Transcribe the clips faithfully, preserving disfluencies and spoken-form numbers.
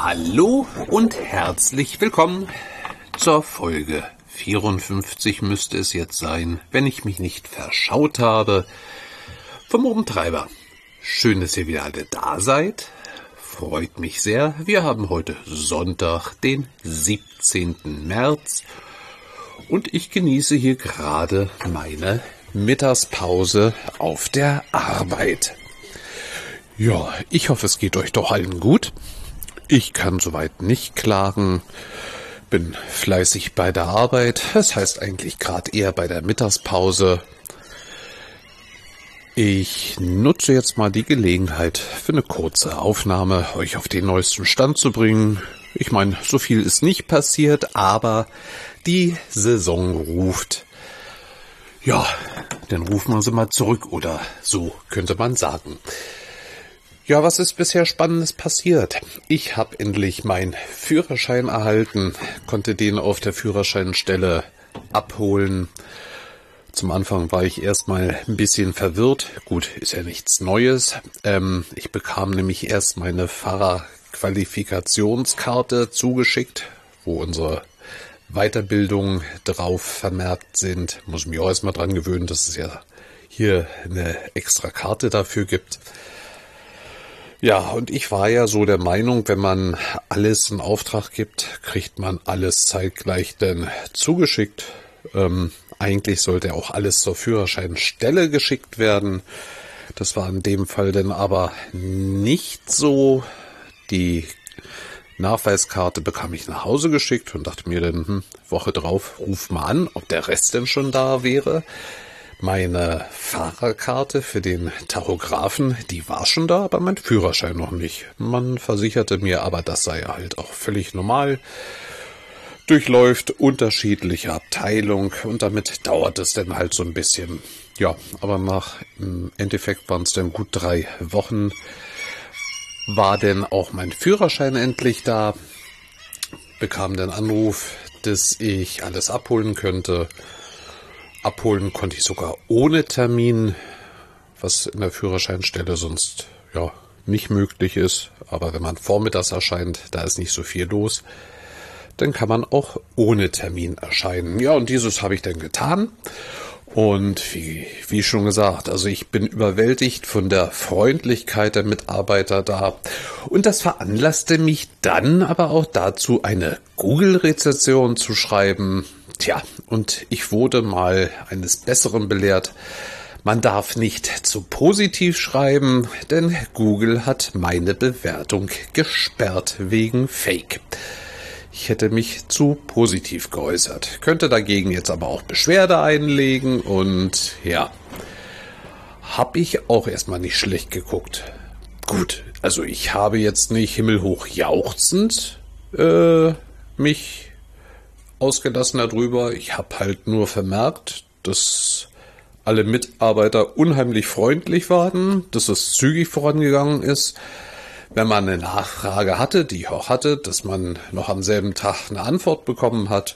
Hallo und herzlich willkommen zur Folge vierundfünfzig müsste es jetzt sein, wenn ich mich nicht verschaut habe, vom Rumtreiber. Schön, dass ihr wieder alle da seid. Freut mich sehr. Wir haben heute Sonntag, den siebzehnten März und ich genieße hier gerade meine Mittagspause auf der Arbeit. Ja, ich hoffe, es geht euch doch allen gut. Ich kann soweit nicht klagen, bin fleißig bei der Arbeit, das heißt eigentlich gerade eher bei der Mittagspause. Ich nutze jetzt mal die Gelegenheit für eine kurze Aufnahme, euch auf den neuesten Stand zu bringen. Ich meine, so viel ist nicht passiert, aber die Saison ruft. Ja, dann rufen wir sie mal zurück oder so könnte man sagen. Ja, was ist bisher Spannendes passiert? Ich habe endlich meinen Führerschein erhalten, konnte den auf der Führerscheinstelle abholen. Zum Anfang war ich erstmal ein bisschen verwirrt. Gut, ist ja nichts Neues. Ähm, ich bekam nämlich erst meine Fahrerqualifikationskarte zugeschickt, wo unsere Weiterbildungen drauf vermerkt sind. Muss mich auch erstmal dran gewöhnen, dass es ja hier eine extra Karte dafür gibt. Ja, und ich war ja so der Meinung, wenn man alles in Auftrag gibt, kriegt man alles zeitgleich dann zugeschickt. Ähm, eigentlich sollte auch alles zur Führerscheinstelle geschickt werden. Das war in dem Fall dann aber nicht so. Die Nachweiskarte bekam ich nach Hause geschickt und dachte mir dann, hm, Woche drauf, ruf mal an, ob der Rest denn schon da wäre. Meine Fahrerkarte für den Tachografen, die war schon da, aber mein Führerschein noch nicht. Man versicherte mir aber, das sei halt auch völlig normal. Durchläuft unterschiedliche Abteilungen und damit dauert es dann halt so ein bisschen. Ja, aber nach, im Endeffekt waren es dann gut drei Wochen, war denn auch mein Führerschein endlich da, bekam den Anruf, dass ich alles abholen könnte. Abholen konnte ich sogar ohne Termin, was in der Führerscheinstelle sonst ja nicht möglich ist. Aber wenn man vormittags erscheint, da ist nicht so viel los, dann kann man auch ohne Termin erscheinen. Ja, und dieses habe ich dann getan. Und wie, wie schon gesagt, also ich bin überwältigt von der Freundlichkeit der Mitarbeiter da. Und das veranlasste mich dann aber auch dazu, eine Google-Rezension zu schreiben. Tja, und ich wurde mal eines Besseren belehrt. Man darf nicht zu positiv schreiben, denn Google hat meine Bewertung gesperrt wegen Fake. Ich hätte mich zu positiv geäußert, könnte dagegen jetzt aber auch Beschwerde einlegen und ja, habe ich auch erstmal nicht schlecht geguckt. Gut, also ich habe jetzt nicht himmelhoch jauchzend äh, mich ausgelassen darüber. Ich habe halt nur vermerkt, dass alle Mitarbeiter unheimlich freundlich waren, dass es zügig vorangegangen ist. Wenn man eine Nachfrage hatte, die ich auch hatte, dass man noch am selben Tag eine Antwort bekommen hat.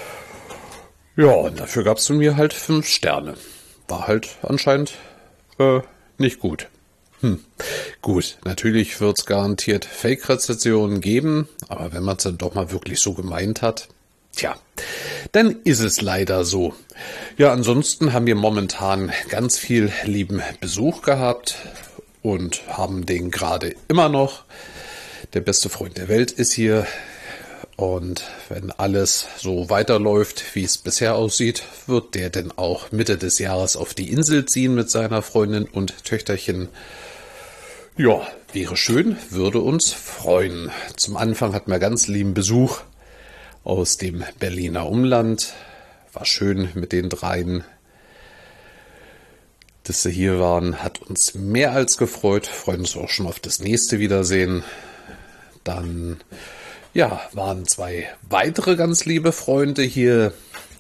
Ja, und dafür gab es von mir halt fünf Sterne. War halt anscheinend äh, nicht gut. Hm. Gut, natürlich wird es garantiert Fake-Rezensionen geben, aber wenn man es dann doch mal wirklich so gemeint hat, tja, dann ist es leider so. Ja, ansonsten haben wir momentan ganz viel lieben Besuch gehabt und haben den gerade immer noch. Der beste Freund der Welt ist hier und wenn alles so weiterläuft, wie es bisher aussieht, wird der denn auch Mitte des Jahres auf die Insel ziehen mit seiner Freundin und Töchterchen. Ja, wäre schön, würde uns freuen. Zum Anfang hatten wir ganz lieben Besuch aus dem Berliner Umland. War schön mit den dreien, dass sie hier waren. Hat uns mehr als gefreut. Freuen uns auch schon auf das nächste Wiedersehen. Dann, ja, waren zwei weitere ganz liebe Freunde hier.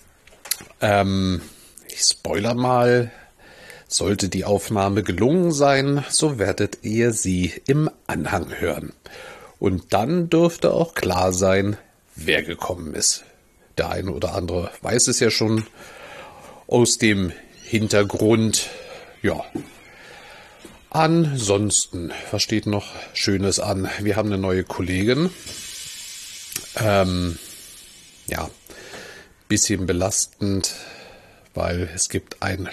Ähm, ich spoiler mal. Sollte die Aufnahme gelungen sein, so werdet ihr sie im Anhang hören. Und dann dürfte auch klar sein, wer gekommen ist. Der eine oder andere weiß es ja schon aus dem Hintergrund. Ja, Ansonsten, was steht noch Schönes an? Wir haben eine neue Kollegin. Ähm, ja, bisschen belastend, weil es gibt ein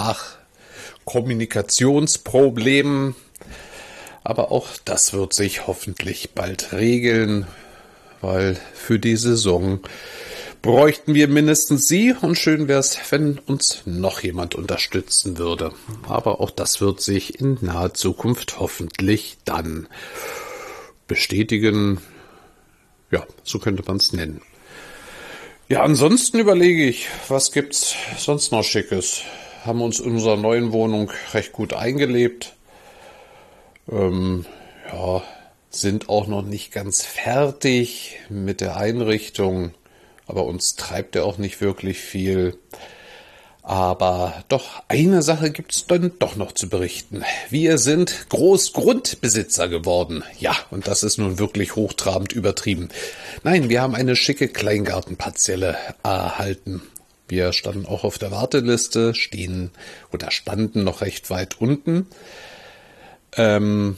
Sprachkommunikationsproblem. Aber auch das wird sich hoffentlich bald regeln, weil für die Saison bräuchten wir mindestens sie und schön wäre es, wenn uns noch jemand unterstützen würde. Aber auch das wird sich in naher Zukunft hoffentlich dann bestätigen. Ja, so könnte man es nennen. Ja, ansonsten überlege ich, was gibt's sonst noch Schickes? Haben uns in unserer neuen Wohnung recht gut eingelebt. Ähm, ja, sind auch noch nicht ganz fertig mit der Einrichtung. Aber uns treibt er auch nicht wirklich viel. Aber doch, eine Sache gibt es dann doch noch zu berichten. Wir sind Großgrundbesitzer geworden. Ja, und das ist nun wirklich hochtrabend übertrieben. Nein, wir haben eine schicke Kleingartenparzelle erhalten. Wir standen auch auf der Warteliste, stehen oder standen noch recht weit unten. Ähm,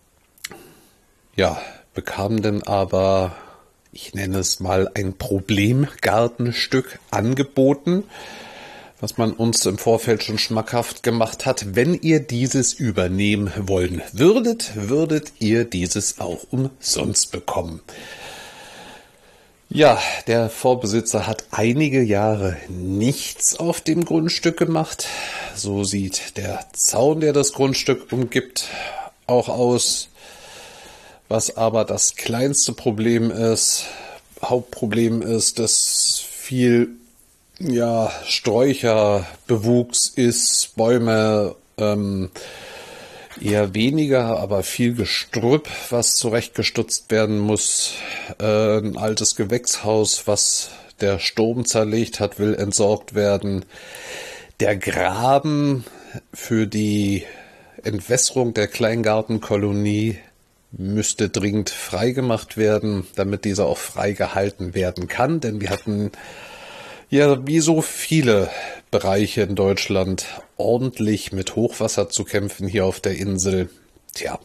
ja, bekamen dann aber, ich nenne es mal, ein Problemgartenstück angeboten, was man uns im Vorfeld schon schmackhaft gemacht hat. Wenn ihr dieses übernehmen wollen würdet, würdet ihr dieses auch umsonst bekommen. Ja, der Vorbesitzer hat einige Jahre nichts auf dem Grundstück gemacht. So sieht der Zaun, der das Grundstück umgibt, auch aus. Was aber das kleinste Problem ist, Hauptproblem ist, dass viel ja, Sträucherbewuchs ist, Bäume ähm, eher weniger, aber viel Gestrüpp, was zurechtgestutzt werden muss. Äh, ein altes Gewächshaus, was der Sturm zerlegt hat, will entsorgt werden. Der Graben für die Entwässerung der Kleingartenkolonie müsste dringend freigemacht werden, damit dieser auch frei gehalten werden kann, denn wir hatten ja wie so viele Bereiche in Deutschland ordentlich mit Hochwasser zu kämpfen hier auf der Insel. Tja.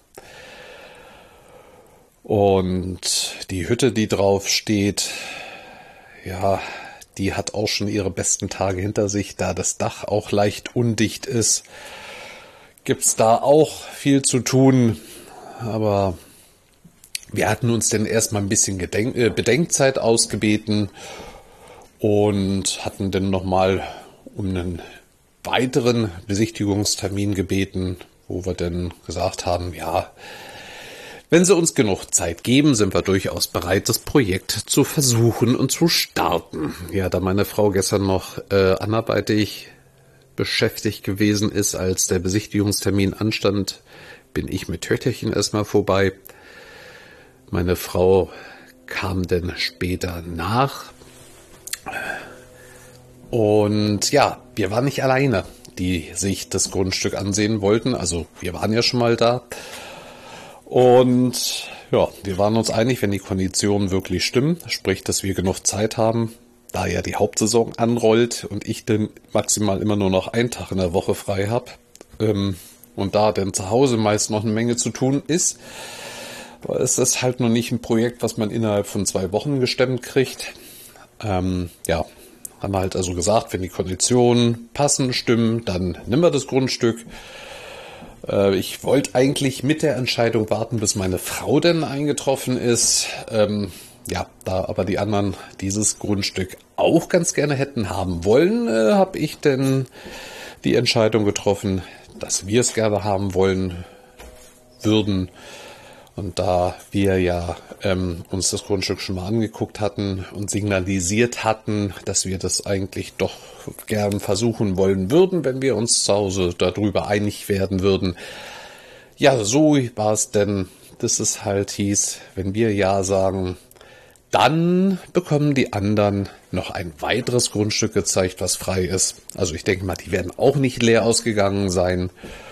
Und die Hütte, die drauf steht, ja, die hat auch schon ihre besten Tage hinter sich, da das Dach auch leicht undicht ist. Gibt's da auch viel zu tun. Aber wir hatten uns dann erstmal ein bisschen Gedenk- äh, Bedenkzeit ausgebeten und hatten dann nochmal um einen weiteren Besichtigungstermin gebeten, wo wir dann gesagt haben, ja, wenn Sie uns genug Zeit geben, sind wir durchaus bereit, das Projekt zu versuchen und zu starten. Ja, da meine Frau gestern noch äh, anderweitig beschäftigt gewesen ist, als der Besichtigungstermin anstand, bin ich mit Töchterchen erstmal vorbei. Meine Frau kam dann später nach. Und ja, wir waren nicht alleine, die sich das Grundstück ansehen wollten. Also wir waren ja schon mal da. Und ja, wir waren uns einig, wenn die Konditionen wirklich stimmen, sprich, dass wir genug Zeit haben, da ja die Hauptsaison anrollt und ich dann maximal immer nur noch einen Tag in der Woche frei habe. Ähm, Und da denn zu Hause meist noch eine Menge zu tun ist, ist das halt noch nicht ein Projekt, was man innerhalb von zwei Wochen gestemmt kriegt. Ähm, ja, haben wir halt also gesagt, wenn die Konditionen passen, stimmen, dann nehmen wir das Grundstück. Äh, ich wollte eigentlich mit der Entscheidung warten, bis meine Frau denn eingetroffen ist. Ähm, ja, da aber die anderen dieses Grundstück auch ganz gerne hätten haben wollen, äh, habe ich denn die Entscheidung getroffen, dass wir es gerne haben wollen würden. Und da wir ja ähm, uns das Grundstück schon mal angeguckt hatten und signalisiert hatten, dass wir das eigentlich doch gern versuchen wollen würden, wenn wir uns zu Hause darüber einig werden würden. Ja, so war es denn, dass es halt hieß, wenn wir Ja sagen, dann bekommen die anderen noch ein weiteres Grundstück gezeigt, was frei ist. Also ich denke mal, die werden auch nicht leer ausgegangen sein.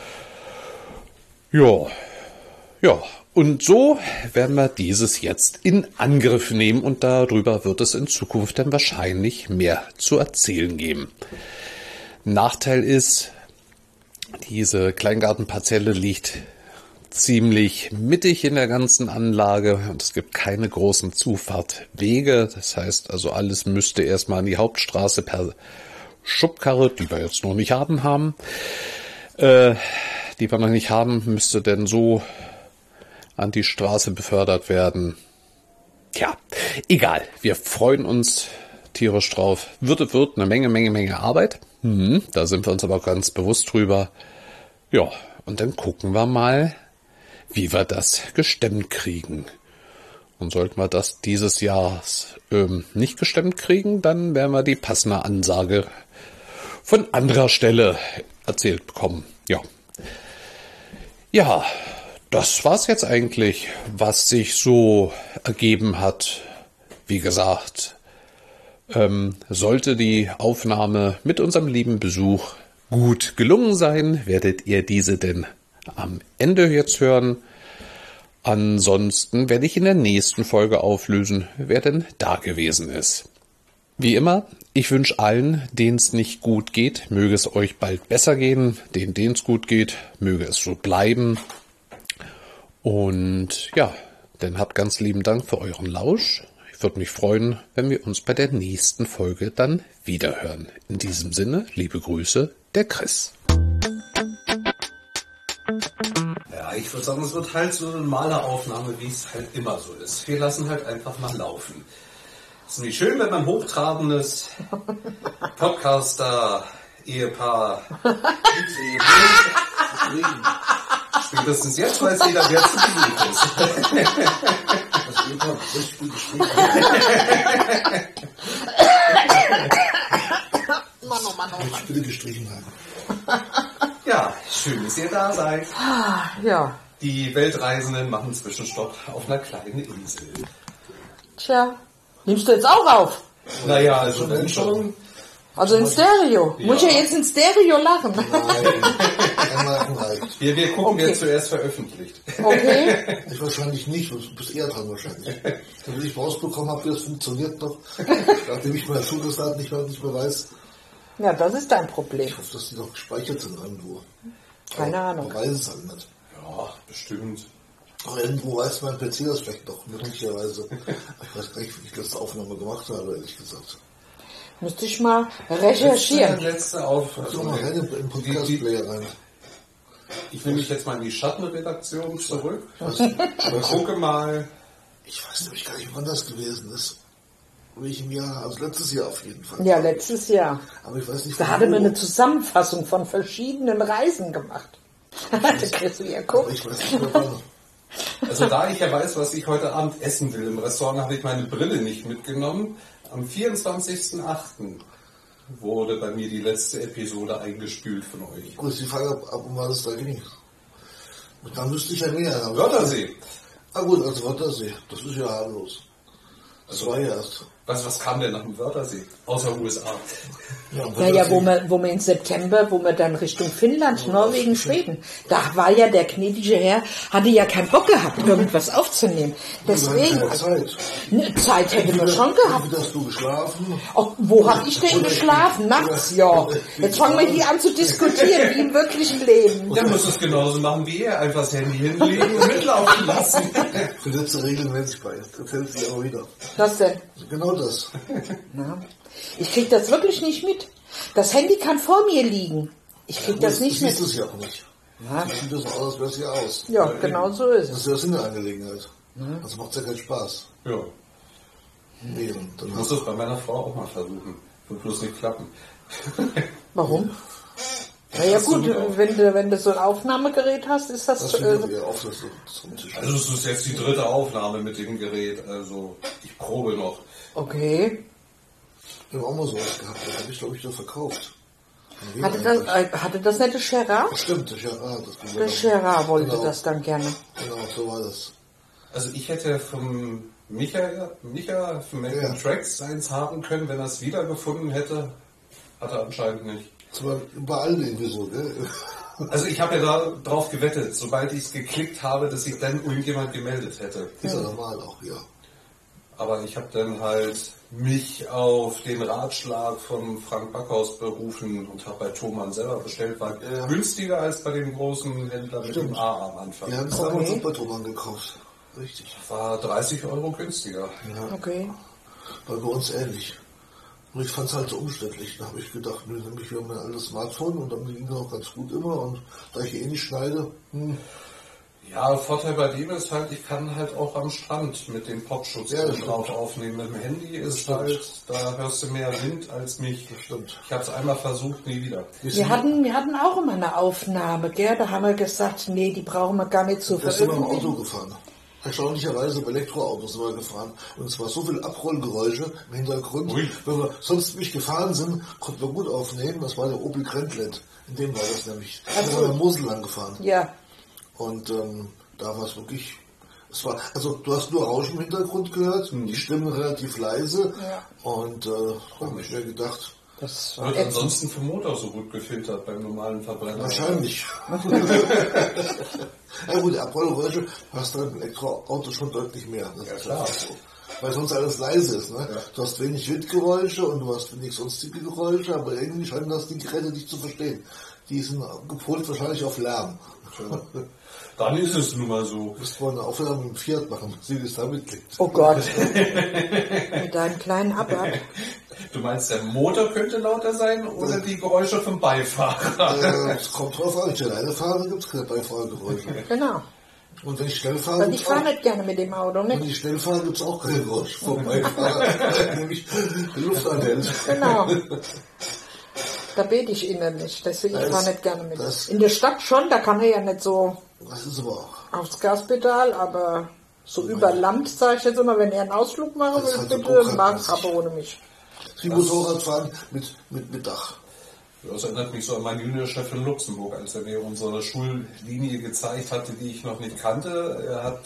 Ja, ja. Und so werden wir dieses jetzt in Angriff nehmen und darüber wird es in Zukunft dann wahrscheinlich mehr zu erzählen geben. Nachteil ist, Diese Kleingartenparzelle liegt ziemlich mittig in der ganzen Anlage und es gibt keine großen Zufahrtwege. Das heißt also, alles müsste erstmal an die Hauptstraße per Schubkarre, die wir jetzt noch nicht haben, haben. Äh, die wir noch nicht haben, müsste denn so an die Straße befördert werden. Tja, egal. Wir freuen uns tierisch drauf. Wird, wird eine Menge, Menge, Menge Arbeit. Mhm, da sind wir uns aber ganz bewusst drüber. Ja, und dann gucken wir mal, wie wir das gestemmt kriegen. Und sollten wir das dieses Jahr ähm, nicht gestemmt kriegen, dann werden wir die passende Ansage von anderer Stelle erzählt bekommen. Ja, ja, das war's jetzt eigentlich, was sich so ergeben hat. Wie gesagt, ähm, sollte die Aufnahme mit unserem lieben Besuch gut gelungen sein, werdet ihr diese denn am Ende jetzt hören. Ansonsten werde ich in der nächsten Folge auflösen, wer denn da gewesen ist. Wie immer, ich wünsche allen, denen es nicht gut geht, möge es euch bald besser gehen. Denen, denen es gut geht, möge es so bleiben. Und ja, dann habt ganz lieben Dank für euren Lausch. Ich würde mich freuen, wenn wir uns bei der nächsten Folge dann wiederhören. In diesem Sinne, liebe Grüße, der Chris. Ja, ich würde sagen, es wird halt so eine normale Aufnahme, wie es halt immer so ist. Wir lassen halt einfach mal laufen. Es ist nicht schön, wenn man hochtrabendes Podcaster, Ehepaar, spätestens jetzt weiß jeder, wer zu Besuch ist. Das Ehepaar ist gut geschrieben. Mann, oh Mann, oh Mann. Bitte gestrichen haben. Ja, schön, dass ihr da seid. Ja. Die Weltreisenden machen Zwischenstopp auf einer kleinen Insel. Tja, nimmst du jetzt auch auf? Naja, also wenn schon. Also in Stereo. Ja. Muss ich ja jetzt in Stereo lachen? Nein, Wir, wir gucken, Okay. wer zuerst veröffentlicht. Okay. ich wahrscheinlich nicht, du bist eher dran wahrscheinlich. Damit ich rausbekommen habe, wie das funktioniert noch, nachdem ich meine Schuldaten nicht mehr, nicht mehr weiß. Ja, das ist dein Problem. Ich hoffe, dass die noch gespeichert sind irgendwo. Keine Aber Ahnung. Man weiß es halt nicht. Ja, bestimmt. Aber irgendwo weiß mein P C das vielleicht noch, möglicherweise. Ich weiß gar nicht, wie ich die letzte Aufnahme gemacht habe, ehrlich gesagt. Müsste ich mal recherchieren. Letzte, letzte auf. Also mal rein im Podcast-Player rein. Ich will mich jetzt mal in die Schattenredaktion zurück. Was, Und gucke mal. ich weiß nämlich gar nicht, wann das gewesen ist. In welchem Jahr? Also letztes Jahr auf jeden Fall. Ja, letztes Jahr. Aber ich weiß nicht, Da von hatte wo. man eine Zusammenfassung von verschiedenen Reisen gemacht. Da kriegst du ja Aber gucken. ich weiß nicht mehr wann. Also da ich ja weiß, was ich heute Abend essen will im Restaurant, habe ich meine Brille nicht mitgenommen. Am vierundzwanzigsten achten wurde bei mir die letzte Episode eingespült von euch. Gut, die Frage, ab, ab um was es da ging. Und dann müsste ich ja mehr haben. Wörthersee. Ah gut, also Wörthersee. Das ist ja harmlos. Das war ja erst. Was, was kam denn nach dem Wörthersee? Außer U S A. Ja, und Naja, wo Wörthersee- wir, wo wir im September, wo wir dann Richtung Finnland, Norwegen, Schweden, da war ja der gnädige Herr, hatte ja keinen Bock gehabt, irgendwas aufzunehmen. Deswegen, keine Zeit. ne, Zeit hätte man schon Wie gehabt. hast du geschlafen? Oh, wo hab ich denn geschlafen? Nachts, ja. Jetzt fangen wir hier an zu diskutieren, wie im wirklichen Leben. Dann musst du es genauso machen wie er. Einfach das Handy hinlegen und mitlaufen lassen. Du setzt regelmäßig bei. Das erzählst du dir auch wieder. Was denn? Genau das. Na, ich krieg das wirklich nicht mit. Das Handy kann vor mir liegen. Ich krieg das nicht Du mit. siehst es ja auch nicht. Ja. Du siehst das aus, als wäre es ja aus. Ja, genau so ist Das es. ist ja Sinn der Angelegenheit. Das macht ja keinen Spaß. Ja. Nee, und dann Ich muss das bei meiner Frau auch mal versuchen. Wird bloß nicht klappen. Warum? Na ja gut, wenn du, wenn du so ein Aufnahmegerät hast, ist das... das Äh, wieder auf, dass du das vom Tisch Also es ist jetzt die dritte Aufnahme mit dem Gerät. Also ich probe noch. okay. Wir haben auch mal sowas gehabt. Das habe ich, glaube ich, da verkauft. Von wem Hatte das, eigentlich? äh, hatte das nicht der Gerard? Stimmt, der Gerard. Das ging Der ja dann- Gerard wollte genau, das dann gerne. Genau, so war das. Also ich hätte vom Micha, Micha von Making Ja. Tracks seins haben können, wenn er es wiedergefunden hätte. Hat er anscheinend nicht. Das war überall irgendwie so, gell? Also ich habe ja da drauf gewettet, sobald ich es geklickt habe, dass sich dann irgendjemand gemeldet hätte. Ist ja normal auch, ja. Aber ich habe dann halt mich auf den Ratschlag von Frank Backhaus berufen und habe bei Thomann selber bestellt. War Ja. günstiger als bei dem großen Händler mit dem A am Anfang. Wir haben es damals auch bei Thomann gekauft. Richtig. War dreißig Euro günstiger. Ja. Okay. War bei uns ähnlich. Und ich fand es halt so umständlich. Da habe ich gedacht, nö, nämlich wir haben ein altes Smartphone und dann ging es auch ganz gut immer. Und da ich eh nicht schneide, hm, Ja, Vorteil bei dem ist halt, ich kann halt auch am Strand mit dem Popschutz Ja, das drauf stimmt. aufnehmen. Mit dem Handy ist stimmt. halt, da hörst du mehr Wind als mich. das stimmt. Ich habe es einmal versucht, nie wieder. Wir hatten, wir hatten auch immer eine Aufnahme, gell? Da haben wir gesagt, nee, die brauchen wir gar nicht zu Da sind wir im veröffentlichen. Auto gefahren. Erstaunlicherweise bei Elektroautos sind wir gefahren. Und es war so viel Abrollgeräusche im Hintergrund. Ui. Wenn wir sonst nicht gefahren sind, konnten wir gut aufnehmen. Das war der Opel Grandland. In dem war das nämlich. Da sind wir am Mosel lang gefahren. Ja, Und ähm, da war es wirklich, es war, also du hast nur Rauschen im Hintergrund gehört, die Stimmen relativ leise. Ja. Und äh, habe ich mir gedacht, das war Wird ätzend. ansonsten vom Motor so gut gefiltert beim normalen Verbrenner. wahrscheinlich. Ja gut, Abrollgeräusche hast du im Elektroauto schon deutlich mehr. Das Ja, ist klar. einfach so. Weil sonst alles leise ist. Ne? Ja. Du hast wenig Windgeräusche und du hast wenig sonstige Geräusche, aber irgendwie scheinen das die Geräte nicht zu verstehen. Die sind gepolt wahrscheinlich auf Lärm. Dann ist es nun mal so. Du musst mal eine Aufnahme mit dem Fiat machen, wie das damit klingt. Oh Gott. Mit deinem kleinen Abab. Du meinst, der Motor könnte lauter sein oder die Geräusche vom Beifahrer? Äh, Es kommt drauf an, wenn ich alleine fahre, gibt es keine Beifahrergeräusche. Genau. Und wenn ich schnell fahre, Weil gibt's ich fahre auch, nicht gerne mit dem Auto, wenn ne? ich schnell fahre, gibt es auch keine Geräusche vom Beifahrer, nämlich die Luft anhält. Genau. Da bete ich innerlich, deswegen Das- ich fahre nicht gerne mit. das- In der Stadt schon, da kann er ja nicht so Das ist aber auch. aufs Gaspedal, aber so über Land, sage ich jetzt immer, wenn er einen Ausflug machen Das will, hat so bitte Druck, mach das- aber ohne mich. Sie Motorrad fahren mit, mit, mit Dach. Das erinnert mich so an meinen Juniorchef in Luxemburg, als er mir unsere Schullinie gezeigt hatte, die ich noch nicht kannte. Er hat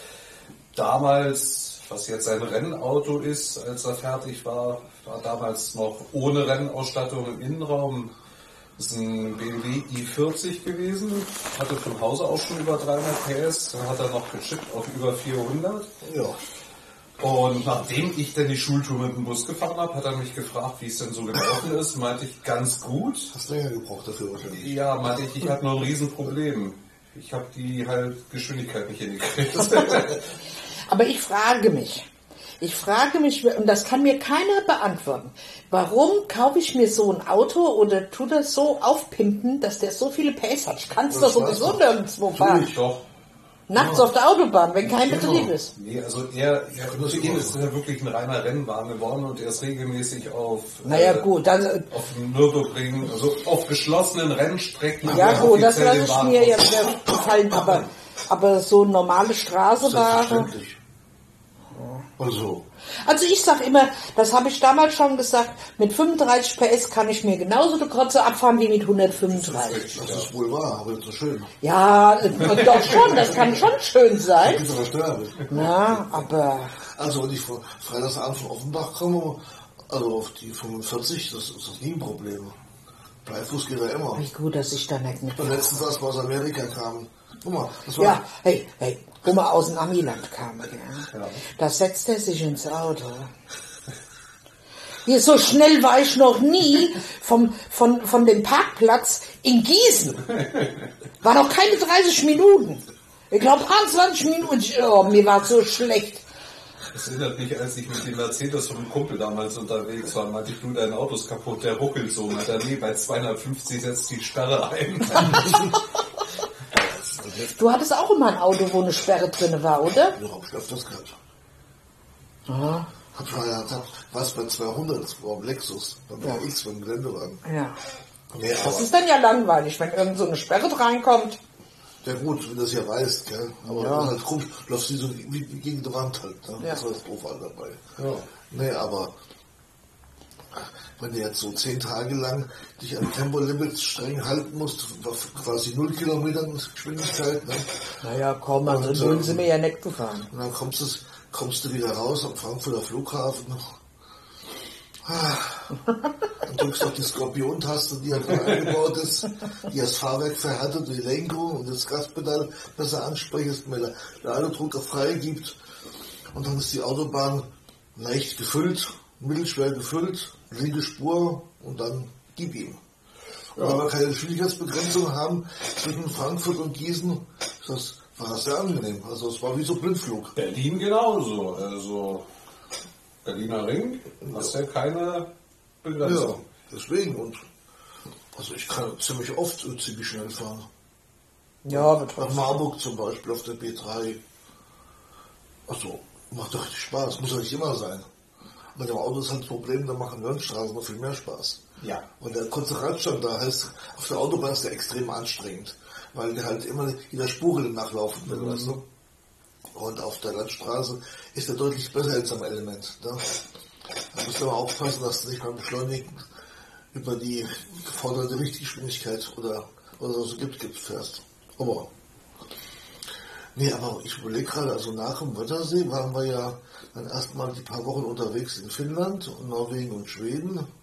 damals, was jetzt sein Rennauto ist, als er fertig war, war damals noch ohne Rennausstattung im Innenraum. Das ist ein B M W i vierzig gewesen, hatte von Hause aus schon über dreihundert P S, dann hat er noch gechippt auf über vierhundert. Ja. Und nachdem ich dann die Schultour mit dem Bus gefahren habe, hat er mich gefragt, wie es denn so gelaufen ist. Meinte ich, ganz gut. Hast länger gebraucht dafür wahrscheinlich. Ja, meinte ich, ich habe nur ein Riesenproblem. Ich habe die halt Geschwindigkeit nicht hingekriegt. Aber ich frage mich, ich frage mich, und das kann mir keiner beantworten, warum kaufe ich mir so ein Auto oder tu das so aufpimpen, dass der so viele P S hat? Ich kann es doch Das weiß sowieso man. nirgendwo fahren. Natürlich. Doch. Nachts auf der Autobahn, wenn kein Genau. Betrieb ist. Nee, also er, er das für ihn machen. ist er wirklich ein reiner Rennwagen geworden und er ist regelmäßig auf, Naja äh, gut, dann, auf dem Nürburgring, also auf geschlossenen Rennstrecken. ja wo gut, das offiziell lasse den ich Wagen mir jetzt aus- wieder gefallen, aber, aber so normale Straßenware. Selbstverständlich. Also, Also ich sag immer, das habe ich damals schon gesagt, mit fünfunddreißig P S kann ich mir genauso die Kotze abfahren wie mit hundertfünfunddreißig. das ist wohl wahr, aber nicht so schön. Ja, äh, doch schon, das kann schon schön sein. Ist aber störend. Na, aber Also, wenn ich von Freitagsabend von Offenbach komme, also auf die fünfundvierzig, das ist das nie ein Problem. Bleifuß geht ja immer. wie gut, dass ich da nicht mit. Und letztens, als wir aus Amerika kamen, guck mal, das war, Ja, hey, hey, wo wir aus dem Amiland kamen, gell? Da setzt er sich ins Auto. Hier, so schnell war ich noch nie vom, von, von dem Parkplatz in Gießen. War noch keine dreißig Minuten. Ich glaube, zwanzig Minuten. Oh, mir war so schlecht. Das erinnert mich, als ich mit dem Mercedes von einem Kumpel damals unterwegs war, meinte ich, du, dein Auto ist kaputt, der ruckelt so. Meinte er, nee, bei zweihundertfünfzig setzt die Sperre ein. Du hattest auch immer ein Auto, wo eine Sperre drin war, oder? Ja, hab ich öfters gehabt. Aha. Hab schon mal gesagt, was bei zweihundert, das war ein Lexus, beim Ja. R X, beim Geländewagen. Ja. Nee, Das aber, ist dann ja langweilig, wenn irgend so eine Sperre reinkommt. ja gut, wenn das ja weißt, gell. Aber Ja. das ist halt komisch, du läufst wie so wie, wie gegen die Wand halt, ne? Ja. Das war das doof halt dabei. Ja. Nee, aber wenn du jetzt so zehn Tage lang dich an Tempolimits streng halten musst, auf quasi null Kilometern Geschwindigkeit, ne? Naja, komm, also Und, null ähm, sind wir ja nicht gefahren. Und dann kommst du, kommst du wieder raus am Frankfurter Flughafen. Ah, Dann drückst du auf die Skorpion-Taste, die halt eingebaut ist, die das Fahrwerk verhärtet, die Lenkung und das Gaspedal besser ansprichst, mir der Ladedruck frei gibt. Und dann ist die Autobahn leicht gefüllt, mittelschwer gefüllt, linke Spur und dann gib ihm. Und ja. Weil wir keine Geschwindigkeitsbegrenzung haben zwischen Frankfurt und Gießen, das war das sehr angenehm. Also es war wie so Blindflug. Berlin genauso. Also Berliner Ring, hast ja keine Begrenzung. Ja, deswegen. Und also ich kann ziemlich oft ziemlich schnell fahren. Ja, nach Marburg zum Beispiel auf der B drei. Also macht doch richtig Spaß, muss ja nicht immer sein. Mit dem Auto ist halt das Problem, da machen Landstraßen noch viel mehr Spaß. Ja. Und der kurze Radstand da heißt, auf der Autobahn ist der extrem anstrengend, weil der halt immer jeder Spur nachlaufen will, mhm. weißt du? Und auf der Landstraße ist der deutlich besser als am Element. Ne? Da musst du aber aufpassen, dass du nicht beim Beschleunigen über die geforderte Richtgeschwindigkeit oder, oder so gibt, gibt fährst. Aber, nee, aber ich überlege gerade, also nach dem Wörthersee waren wir ja dann erstmal die paar Wochen unterwegs in Finnland und Norwegen und Schweden. Und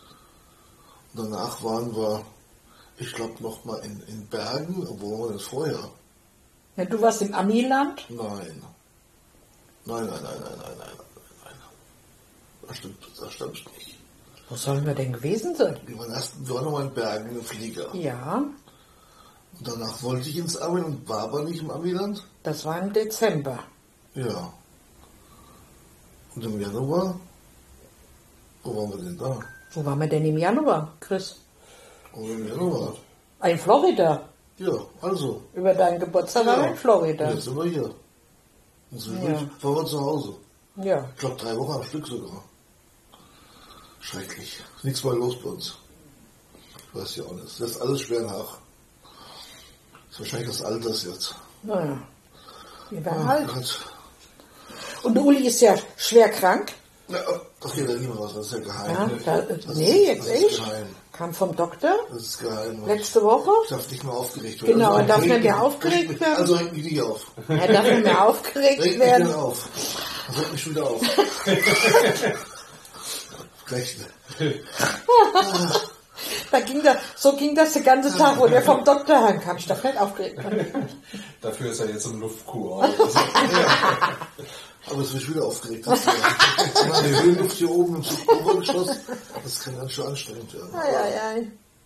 danach waren wir, ich glaube, noch mal in, in Bergen, wo waren wir das vorher? Ja, du warst im Amiland? Nein. Nein, nein, nein, nein, nein, nein, nein, nein. Das stimmt, das stimmt nicht. Wo sollen wir denn gewesen sein? Wir waren erst, wir waren noch mal in Bergen im Flieger. Ja. Und danach wollte ich ins Amiland und war aber nicht im Amiland. Das war im Dezember. Ja. Und im Januar? Wo waren wir denn da? Wo waren wir denn im Januar, Chris? Wo waren wir im Januar? In Florida. Ja, also. Über deinen Geburtstag ja. waren wir in Florida. Jetzt sind wir hier. Inzwischen Ja. waren wir zu Hause. Ja. Ich glaube drei Wochen am Stück sogar. Schrecklich. Nichts mehr los bei uns. Ich weiß ja auch nicht. Das ist alles schwer nach. Das ist wahrscheinlich das Alters jetzt. Naja. Wir werden Ah, alt. Gott. Und Uli ist ja schwer krank. Ja, das geht ja nie mehr raus, das ist ja geheim. Ja, da, das nee, ist, jetzt das echt. ist geheim. Kam vom Doktor. Das ist geheim. Letzte Woche. Ich darf nicht mehr aufgeregt werden. Genau, also, er darf reg nicht mehr mich- aufgeregt reg- werden. Also regt mich nicht auf. Er darf nicht mehr aufgeregt Regt mich werden. wieder auf. Das regt mich wieder auf. Gleich. Da ging das, so ging das den ganzen Tag, wo der vom Doktor heimkam. Ich darf nicht aufgeregt werden. Dafür ist er jetzt im Luftkur. Also, Aber es wird wieder aufgeregt. Das ist ja- die Höhenluft hier oben im Obergeschoss, das kann ganz schön anstrengend werden. Ei, ei, ei.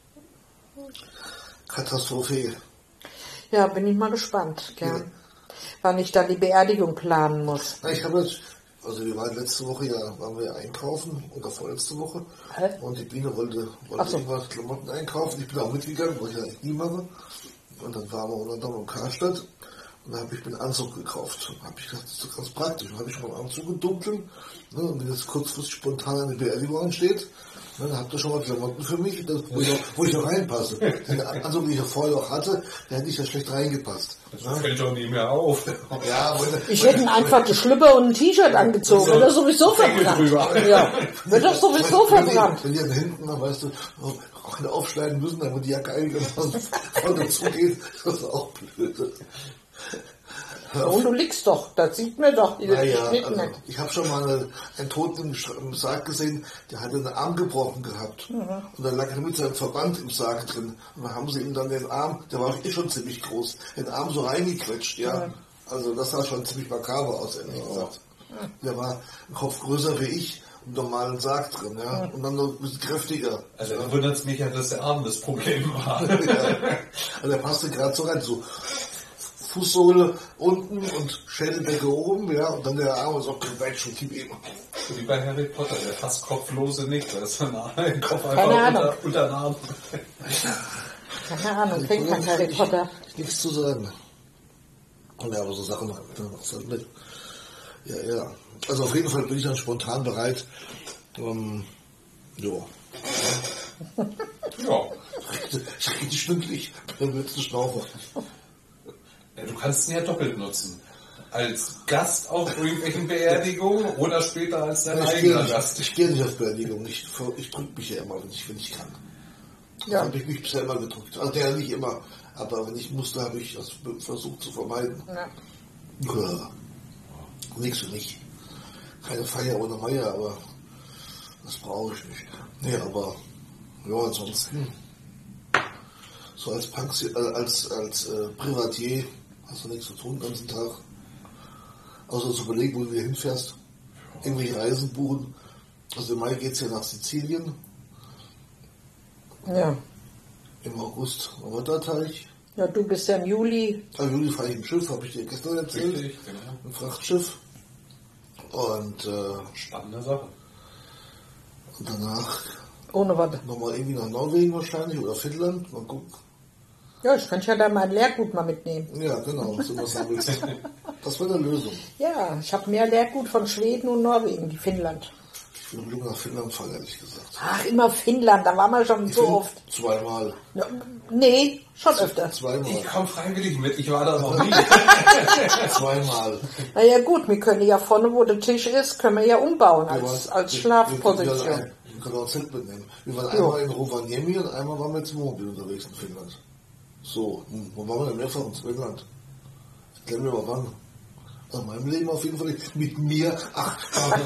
Katastrophe. Ja, bin ich mal gespannt, gell? Wann ich dann die Beerdigung planen muss. Na, ich habe jetzt, also wir waren letzte Woche ja, waren wir ja einkaufen, oder vorletzte Woche. Hä? Und die Biene wollte, wollte Ach so. irgendwas Klamotten einkaufen. Ich bin auch mitgegangen, was ich eigentlich nie mache. Und dann waren wir unter anderem im Karstadt. Und da habe ich mir einen Anzug gekauft. Und habe ich gedacht, das ist doch ganz praktisch. Dann habe ich meinen Anzug im Dunkeln. Ne, und wenn jetzt kurzfristig spontan eine Beerdigung ansteht, ne, dann habt ihr schon mal Klamotten für mich, das, wo, ich auch, wo ich auch reinpasse. Den Anzug, den ich ja vorher noch hatte, der hätte ich ja schlecht reingepasst. das fällt doch nie mehr auf. Ja, aber, Ich hätte ihm einfach die Schlüpper und ein T-Shirt angezogen. Wird doch sowieso verbrannt. Ja, wird doch sowieso wenn die, verbrannt. wenn die dann hinten, dann weißt du, auch wieder aufschneiden müssen, damit die Jacke einigermaßen voll dazugeht, das ist auch blöd. Und du liegst doch, das sieht man doch. Die Naja, Schnitt also, nicht. ich habe schon mal eine, einen Toten im, Sch- im Sarg gesehen, der hatte einen Arm gebrochen gehabt. Und dann lag er mit seinem Verband im Sarg drin. Und dann haben sie ihm dann den Arm, der war eh schon ziemlich groß, den Arm so reingequetscht, ja. Also das sah schon ziemlich makaber aus, ehrlich gesagt. Der war ein Kopf größer wie ich, im normalen Sarg drin, ja. Und dann noch ein bisschen kräftiger. Also da wundert es mich ja, dass der Arm das Problem war. Ja. Also der passte gerade so rein, so Fußsohle unten und Schädeldecke oben, ja, und dann der Arm ist auch gewetscht und gib ihm. Wie bei Harry Potter, der fast kopflose Nick, da ist ein Kopf einfach Keine Ahnung. unter, unter den Arm. Keine Ahnung, kriegt kein Harry Potter. Nichts zu sagen. Ja, aber so Sachen machst du halt mit. Ja, ja. Also auf jeden Fall bin ich dann spontan bereit. Ähm, ja. Ja. Ich rede stündlich beim letzten Schnaufer. Ja, du kannst ihn ja doppelt nutzen. Als Gast auf irgendwelchen Beerdigungen oder später als dein Ich gehe eigener nicht, Gast. ich gehe nicht auf Beerdigung. Ich, ich drücke mich ja immer, wenn ich, wenn ich kann. Das Ja. habe ich mich bisher immer gedrückt. Also ja, nicht immer. Aber wenn ich musste, habe ich das versucht zu vermeiden. Ja. Ja. Nichts für mich. Keine Feier ohne Meier, aber das brauche ich nicht. Nee, aber ja, ansonsten so als Punks, äh, als, als äh, Privatier hast du nichts zu tun den ganzen Tag. Außer zu überlegen, wo du wieder hinfährst. irgendwelche Reisen buchen. Also im Mai geht es ja nach Sizilien. Ja. Im August am Wetterteich. Ja, du bist ja im Juli. Im Juli fahre ich im Schiff, habe ich dir gestern erzählt. Richtig, genau. Ein Frachtschiff. Und, äh, Spannende Sache. und danach Ohne was. nochmal irgendwie nach Norwegen wahrscheinlich oder Finnland. Mal gucken. Ja, ich kann ja da mein Lehrgut mal mitnehmen. Ja, genau, so was sagen willst. Das wäre eine Lösung. Ja, ich habe mehr Lehrgut von Schweden und Norwegen, die Finnland. Ich will nur nach Finnland fahren, ehrlich gesagt. Ach, immer Finnland, da waren wir schon so Finn- oft. Zweimal. Ja, nee, schon öfter. Zweimal. Ich komme freiwillig mit, ich war da noch nie. Zweimal. Naja gut, wir können ja vorne, wo der Tisch ist, können wir ja umbauen Wir als, waren- als wir- Schlafposition. Wir, wir, wir können auch Zelt mitnehmen. Wir waren Jo. einmal in Rovaniemi und einmal waren wir jetzt im Wohnmobil unterwegs in Finnland. So, hm, wo waren wir denn mehrfach in Finnland? Erklär mir mal wann. Also in meinem Leben auf jeden Fall nicht. Mit mir. Ach,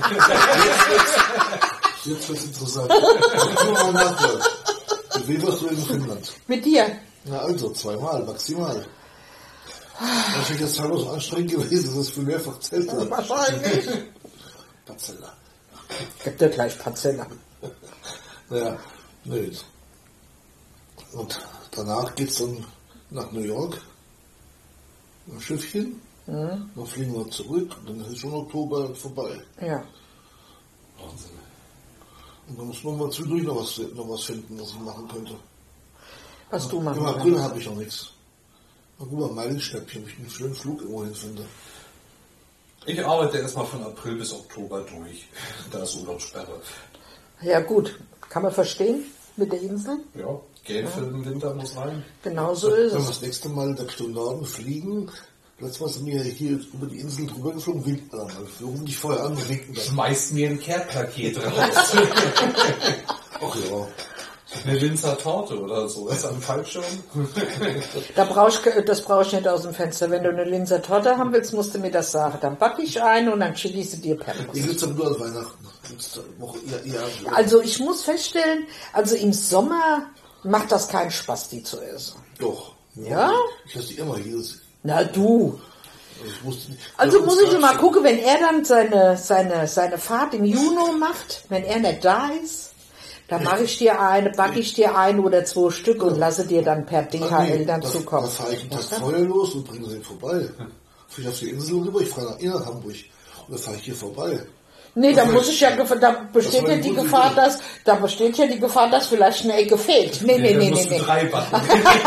jetzt, jetzt wird's interessant. Guck mal nachher. Mit wem warst du in Finnland? Mit dir? Na also, zweimal, maximal. Natürlich ist das teilweise so anstrengend gewesen, das ist für mehrfach Zelte. Wahrscheinlich. Parzella. Gibt ja gleich Parzelle. Ja, nee. Und danach geht's dann nach New York. Im Schiffchen. Mhm. Dann fliegen wir zurück und dann ist schon Oktober vorbei. Ja. Wahnsinn. Und dann muss man mal zwischendurch noch was, noch was finden, was ich machen könnte. Was du Im machen April willst. habe ich noch nichts. Mal guck mal, Meilenschnäppchen, ob ich einen schönen Flug irgendwo hin finde. Ich arbeite erstmal von April bis Oktober durch. Da ist Urlaubssperre. Ja gut, kann man verstehen mit der Insel. Ja, Geld für den Winter muss rein. Genau so ist Wenn wir es. das nächste Mal in der Richtung Norden fliegen, letztes Mal sind wir hier über die Insel drüber geflogen, winken wir dann mal. Wir rufen dich vorher an und winken dann. Schmeißt mir ein Care-Paket raus. Ach ja. Eine Linzer Torte oder so. Ist am Fallschirm? Da brauch ich, das brauche ich nicht aus dem Fenster. Wenn du eine Linzer Torte haben willst, musst du mir das sagen. Dann backe ich eine und dann schicke ich sie dir per Ihr Post. gibt's aber nur an Weihnachten. Gibt's da noch eher, eher, Also ich muss feststellen, also im Sommer macht das keinen Spaß, die zu essen. Doch. Ja? Ich esse die immer hier. Na du. Ich musste nicht. Also Ja, muss uns ich mal da- gucken, wenn er dann seine, seine, seine Fahrt im Juni macht, wenn er nicht da ist, dann mache ich dir eine, backe ich dir ein oder zwei Stück und lasse dir dann per D Ah, H nee, L dann da, zukommen. Da fahre ich einen Tag vorher los und bringe sie vorbei. Fahre ich auf die Insel rüber, ich fahre nach inner Hamburg und dann fahre ich hier vorbei. Nee, da Das muss war- ich ja, gef- da besteht das war ja eine die gute Gefahr, Idee. dass, da besteht ja die Gefahr, dass vielleicht eine Ecke fehlt. Nee, nee, Dann nee, musst nee, du nee. drei backen.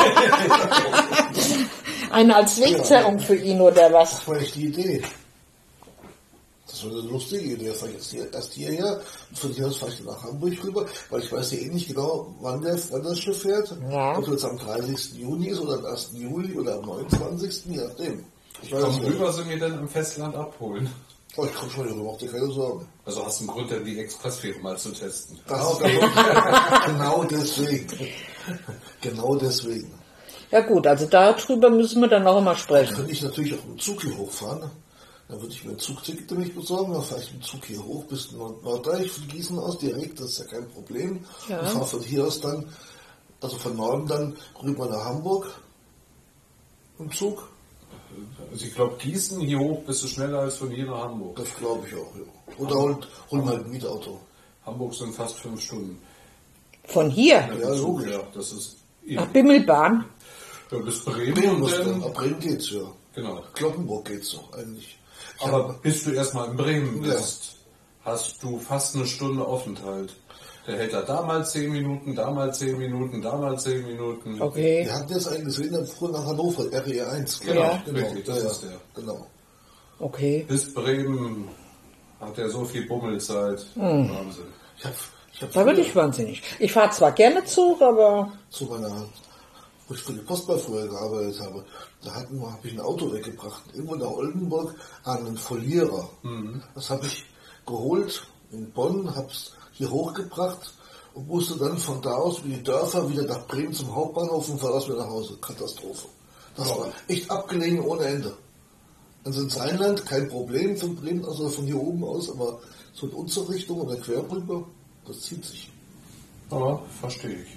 Eine als Wegzerrung für ihn oder was? Das war echt die Idee. Das war eine lustige Idee. Da fahre ich jetzt hier, erst hierher und von hier aus fahre ich dann nach Hamburg rüber, weil ich weiß ja eh nicht genau, wann, der, wann das Schiff fährt. Ja. Ob es jetzt am dreißigsten Juni ist oder am ersten Juli oder am neunundzwanzigsten, je nachdem. Ich weiß Komm nicht. rüber, sie mir dann im Festland abholen. Oh, ich komme schon hier rüber, mach dir keine Sorgen. Also hast du einen Grund, dann die Expressfähre mal zu testen. Das ist genau deswegen. Genau deswegen. Ja gut, also darüber müssen wir dann noch immer sprechen. Könnte ich natürlich auch mit dem Zug hier hochfahren. Dann würde ich mir ein Zugticket nämlich besorgen, dann fahre ich mit dem Zug hier hoch bis Nord Norddeich von Gießen aus direkt, das ist ja kein Problem. Ja. Und fahre von hier aus dann, also von Norden dann rüber nach Hamburg im Zug. Also ich glaube, Gießen hier hoch bist du schneller als von hier nach Hamburg. Das glaube ich auch, ja. Oder hol, hol mal ein Mietauto. Hamburg sind fast fünf Stunden. Von hier Ja, logisch. Ja, das ist nach Bimmelbahn. ja, bis Bremen Bremen und muss dann, dann, ab Bremen geht's ja. genau. Kloppenburg geht's doch eigentlich. Ich Aber hab- bis du erstmal in Bremen Ja. bist, hast du fast eine Stunde Aufenthalt. Der hält da da mal zehn Minuten, da mal zehn Minuten, da mal zehn Minuten. Okay. wir hatten das eigentlich gesehen, dann fuhr nach Hannover, R E eins. Genau, genau, richtig, das ja, ist der. Genau. Okay. Bis Bremen hat er so viel Bummelzeit. Hm. Wahnsinn. Ich habe ich hab Da bin ich wahnsinnig. Ich fahre zwar gerne Zug, aber zu meiner, wo ich für die Postbar früher gearbeitet habe, da hatten wir, habe ich ein Auto weggebracht, irgendwo nach Oldenburg an einen Folierer. Das habe ich geholt in Bonn, habe es hier hochgebracht und musste dann von da aus über die Dörfer wieder nach Bremen zum Hauptbahnhof und von da aus wieder nach Hause. Katastrophe. Das war echt abgelegen ohne Ende. Also ins Rheinland kein Problem von Bremen, also von hier oben aus, aber so in unsere Richtung oder quer rüber, das zieht sich. Aber verstehe ich.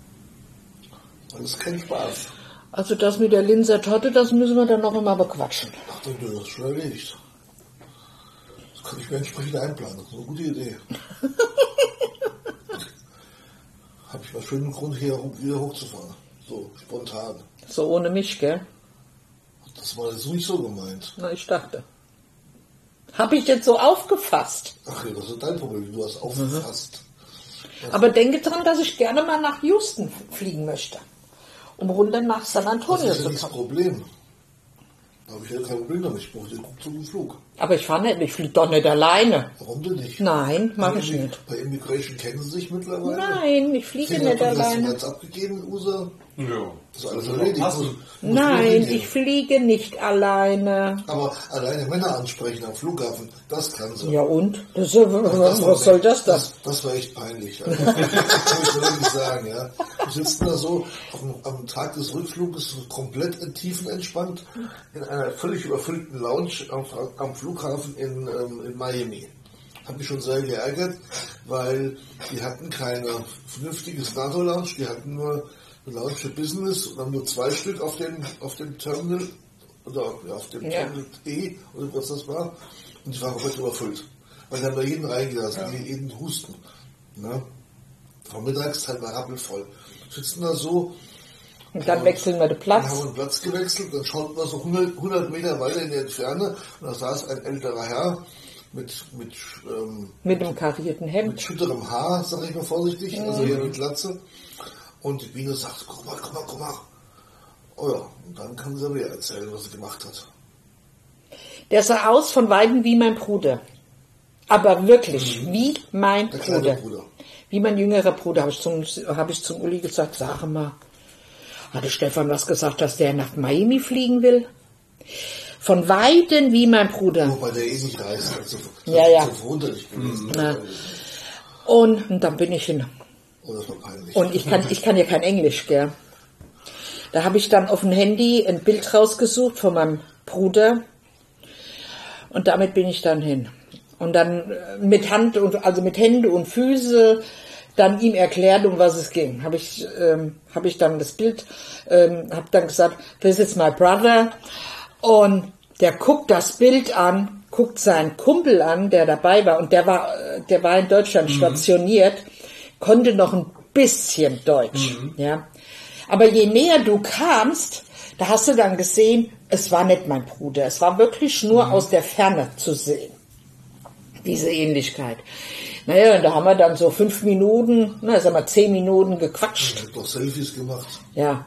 Das ist kein Spaß. also das mit der Linzer Torte, das müssen wir dann noch immer bequatschen. Ach, du, das ist schon erledigt. Das Kann ich mir entsprechend einplanen. Das ist eine gute Idee. Habe ich mal schönen Grund, hier wieder hochzufahren. So, spontan. So ohne mich, gell? Das war jetzt nicht so gemeint. Na, ich dachte. Habe ich jetzt so aufgefasst. Ach ja, das ist dein Problem, du hast aufgefasst. Mhm. Aber denke dran, dass ich gerne mal nach Houston fliegen möchte. Um runter nach San Antonio Das ist ja zu nicht das kommen. Problem. Da habe ich ja kein Problem damit. Ich brauche den Rückzug im Flug. Aber ich fahre nicht, ich fliege doch nicht alleine. Warum denn nicht? Nein, mache Bei ich Immi- nicht. Bei Immigration kennen sie sich mittlerweile? Nein, ich fliege nicht Fingerabdruck hast du alleine. jetzt abgegeben in U S A? Ja. Das ist alles erledigt. Hast du- Muss- muss Nein, nur hingehen. ich fliege nicht alleine. Aber alleine Männer ansprechen am Flughafen, das kann sie. Ja und? Das, ist ja- Das war- was soll das dann? Das, das war echt peinlich. Also, das muss ich wirklich sagen. Ja. Wir sitzen da so am, am Tag des Rückfluges so komplett tiefenentspannt in einer völlig überfüllten Lounge am, am Flughafen in, ähm, in Miami. Hat mich schon sehr geärgert, weil die hatten keine vernünftiges NATO-Lounge, die hatten nur eine Lounge für Business und haben nur zwei Stück auf dem, auf dem Terminal oder ja, auf dem Ja. Terminal E oder was das war und die waren komplett überfüllt. Weil die haben da jeden reingelassen, ja. jeden Husten. Ne? Von Mittagszeit war rappelvoll. Sitzen da so. Und dann wechseln wir den Wir Platz. haben einen Platz gewechselt, dann schauten wir so hundert, hundert Meter weiter in die Entferne und da saß ein älterer Herr mit, mit, ähm, Mit dem karierten mit Hemd. schütterem Haar, sag ich mal vorsichtig, also hier mit Glatze. Und die Biene sagt, guck mal, guck mal, guck mal. Oh ja, und dann kann sie mir erzählen, was sie gemacht hat. Der sah aus von Weitem wie mein Bruder. Aber wirklich, wie mein Der kleine Bruder. Bruder. Wie mein jüngerer Bruder, habe ich, zum, hab ich zum Uli gesagt, sag mal, hatte Stefan was gesagt, dass der nach Miami fliegen will? Von Weitem wie mein Bruder. Wobei der eh nicht reist, also Ja, ja. so verwunderlich gewesen. Ja. Und, und dann bin ich hin. Oh, das war peinlich. Und ich kann, ich kann ja kein Englisch, gell. Da habe ich dann auf dem Handy ein Bild rausgesucht von meinem Bruder. Und damit bin ich dann hin. Und dann äh, mit Hand und, also mit Hände und Füße dann ihm erklärt, um was es ging. Habe ich, ähm, habe ich dann das Bild, ähm, habe dann gesagt, this is my brother. Und der guckt das Bild an, guckt seinen Kumpel an, der dabei war. Und der war, äh, der war in Deutschland mhm. stationiert, konnte noch ein bisschen Deutsch, mhm. ja. Aber je näher du kamst, da hast du dann gesehen, es war nicht mein Bruder. Es war wirklich nur mhm. aus der Ferne zu sehen, diese Ähnlichkeit. Naja, und da haben wir dann so fünf Minuten, na, sagen wir zehn Minuten gequatscht. Ich hab doch Selfies gemacht. Ja.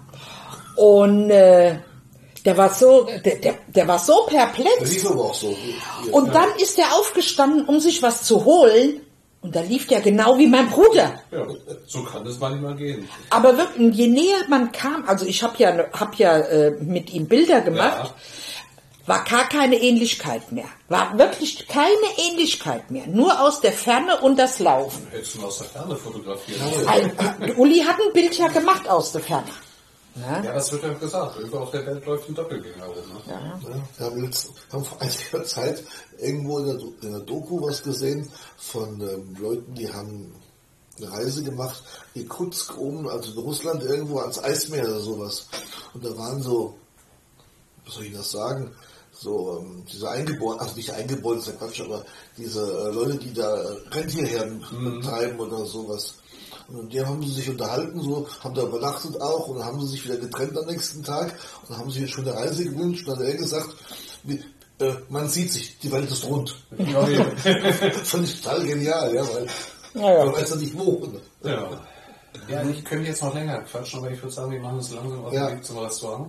Und äh, der war so, der, der, der war so Der perplex. lief aber auch so. Und dann ist er aufgestanden, um sich was zu holen. Und da lief der genau wie mein Bruder. Ja, so kann es manchmal gehen. Aber wirklich, je näher man kam, also ich habe ja, hab ja äh, mit ihm Bilder gemacht, Ja. war gar keine Ähnlichkeit mehr. War wirklich keine Ähnlichkeit mehr. Nur aus der Ferne und das Laufen. Hättest du mal aus der Ferne fotografiert. Ein, Uli hat ein Bild ja gemacht aus der Ferne. Ja? Ja, das wird ja gesagt. Irgendwo auf der Welt läuft ein Doppelgänger rum. Ne? Ja. Ja, wir haben, jetzt, haben vor einiger Zeit irgendwo in der, in der Doku was gesehen von ähm, Leuten, die haben eine Reise gemacht, Irkutsk oben, also in Russland irgendwo ans Eismeer oder sowas. Und da waren so, was soll ich das sagen, so ähm, diese Eingeborenen, also nicht Eingeborenen, ist ja Quatsch, aber diese äh, Leute, die da äh, Rentierherden Mhm. betreiben oder sowas. Und mit denen haben sie sich unterhalten, so, haben da übernachtet auch und dann haben sie sich wieder getrennt am nächsten Tag und dann haben sie sich schon eine Reise gewünscht und dann hat er gesagt, wie, äh, man sieht sich, die Welt ist rund. Ja, ja. Fand ich total genial, ja, weil Ja, ja. man weiß ja nicht wo. Ja. Ja, ich könnte jetzt noch länger quatschen, aber ich würde sagen, wir machen es langsam auf Ja. dem Weg zum Restaurant.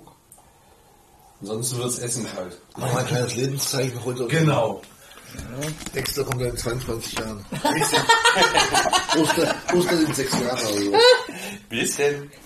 Ansonsten wird es Essen kalt. Mach mal ein kleines Lebenszeichen heute. Genau. Dexter kommt ja in zweiundzwanzig Jahren. Oster, Oster in sechs Jahren oder so. Bis denn.